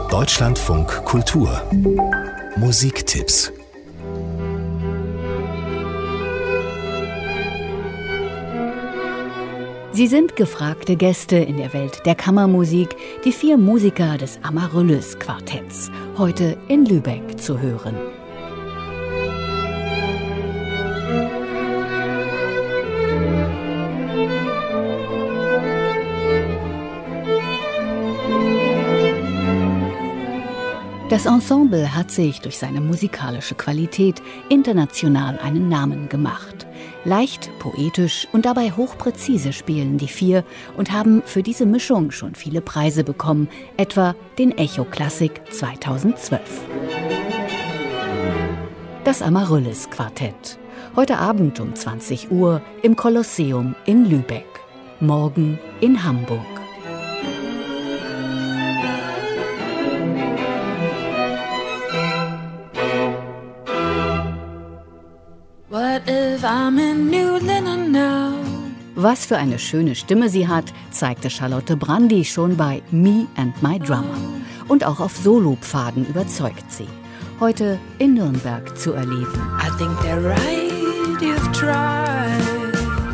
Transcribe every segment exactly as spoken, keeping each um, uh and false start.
Deutschlandfunk Kultur Musiktipps. Sie sind gefragte Gäste in der Welt der Kammermusik, die vier Musiker des Amaryllis-Quartetts, heute in Lübeck zu hören. Das Ensemble hat sich durch seine musikalische Qualität international einen Namen gemacht. Leicht, poetisch und dabei hochpräzise spielen die vier und haben für diese Mischung schon viele Preise bekommen, etwa den Echo Klassik zweitausendzwölf. Das Amaryllis-Quartett. Heute Abend um zwanzig Uhr im Kolosseum in Lübeck. Morgen in Hamburg. Was für eine schöne Stimme sie hat, zeigte Charlotte Brandy schon bei Me and My Drummer. Und auch auf Solopfaden überzeugt sie. Heute in Nürnberg zu erleben. I think they're right, you've tried.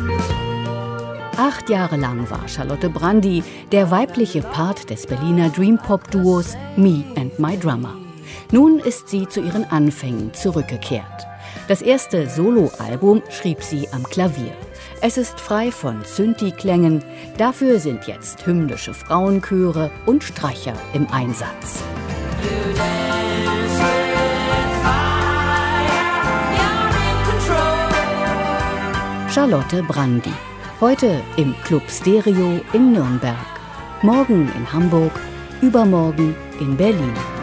Acht Jahre lang war Charlotte Brandy der weibliche Part des Berliner Dream-Pop-Duos Me and My Drummer. Nun ist sie zu ihren Anfängen zurückgekehrt. Das erste Soloalbum schrieb sie am Klavier. Es ist frei von Synthi-Klängen, dafür sind jetzt hymnische Frauenchöre und Streicher im Einsatz. Charlotte Brandy, heute im Club Stereo in Nürnberg, morgen in Hamburg, übermorgen in Berlin.